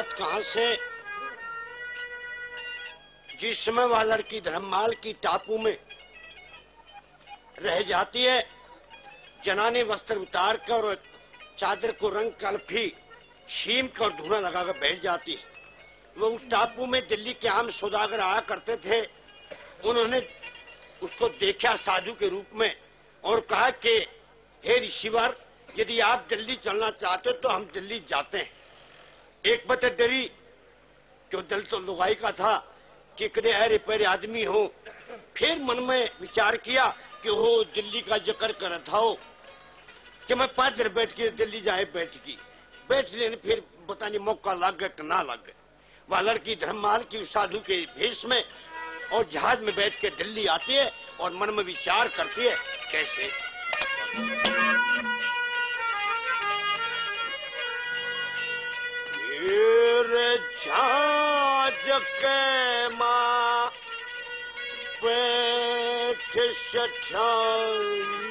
बात कहां से। जिस समय वह लड़की धर्ममाल की टापू में रह जाती है, जनानी वस्त्र उतार कर और चादर को रंग कल्फी शीम कर धुआं लगाकर बैठ जाती है। वो उस टापू में दिल्ली के आम सौदागर आया करते थे। उन्होंने उसको देखा साधु के रूप में और कहा कि हे ऋषिवर, यदि आप दिल्ली चलना चाहते हो तो हम दिल्ली जाते हैं। एक बते डरी, क्यों दिल तो लुगाई का था कि कदे अरे पैरे आदमी हो। फिर मन में विचार किया कि हो दिल्ली का जिक्र कर था हो कि मैं पैदल बैठ के दिल्ली जाए बैठ लेने। फिर बताने मौका लग गया कि ना लग गया। वह लड़की धर्ममाल की साधु के भेष में और जहाज में बैठ के दिल्ली आती है और मन में विचार करती है कैसे। जहाज के मां बैठ सठाई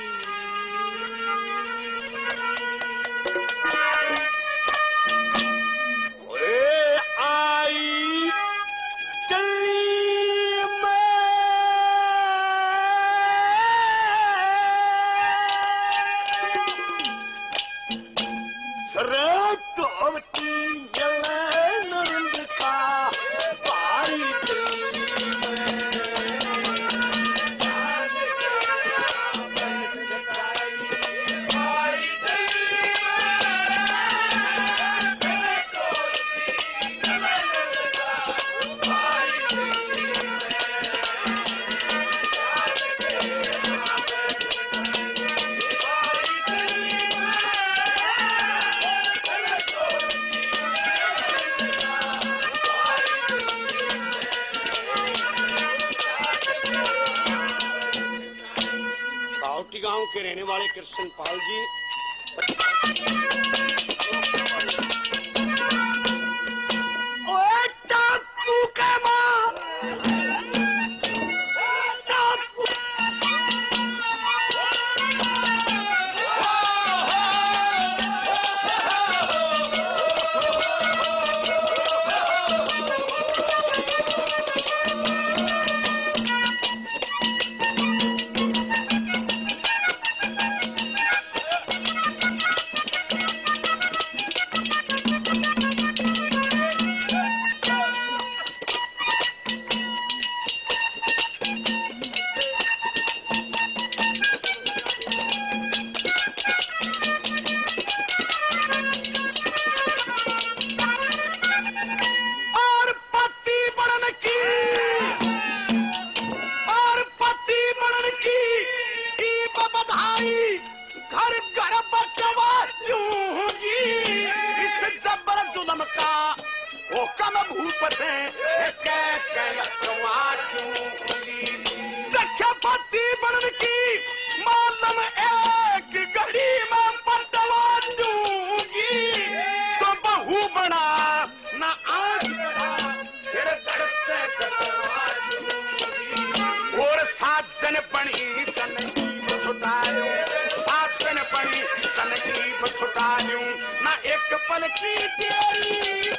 गांव के रहने वाले कृष्ण पाल जी टापू के ना एक पल की तेरी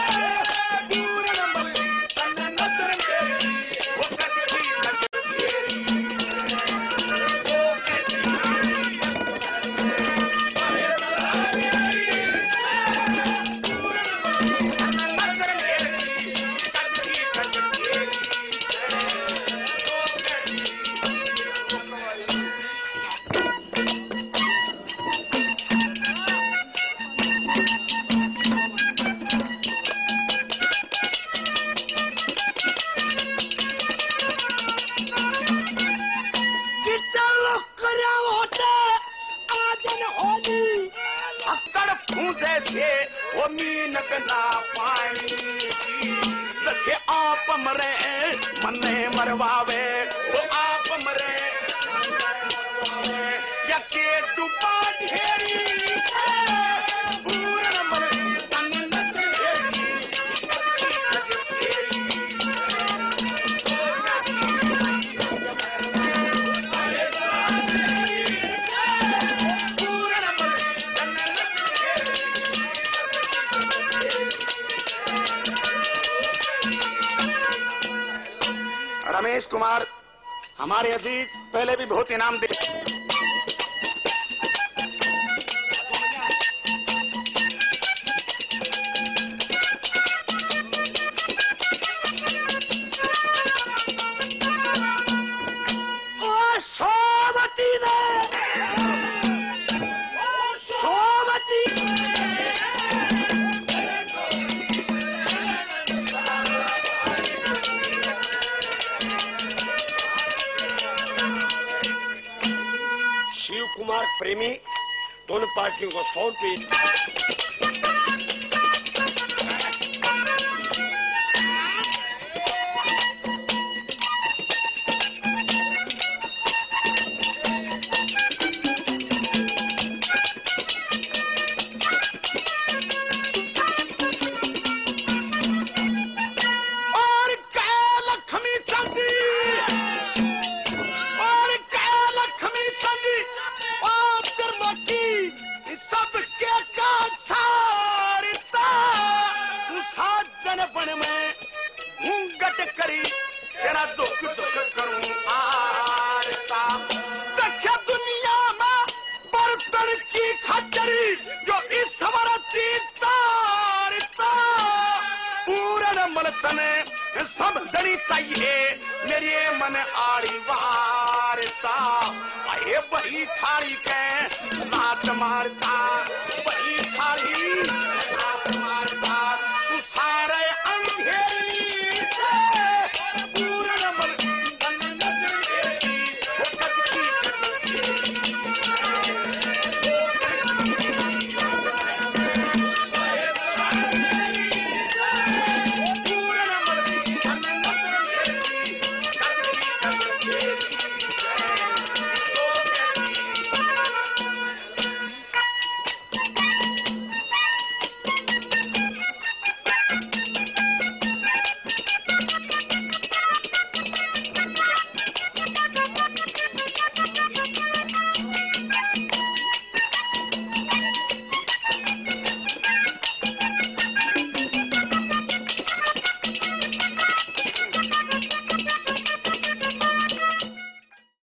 जैसे वो मीन बिना पानी रखे आप मरे मने मरवावे वो आप मरे या के डूबा ढेरी पूर्ण मरे रमेश कुमार हमारे अजीत पहले भी बहुत इनाम दे। शिव कुमार प्रेमी दोनों पार्टियों को 100 रुपये। तेरा दुख दुख करूं आरता दख्या दुनिया में बर्तन की खचरी जो इस वरती तारता पूरन मलतने सब जनी चाहिए मेरे मन आड़ी वारता अरे वही थाड़ी के लात मारता।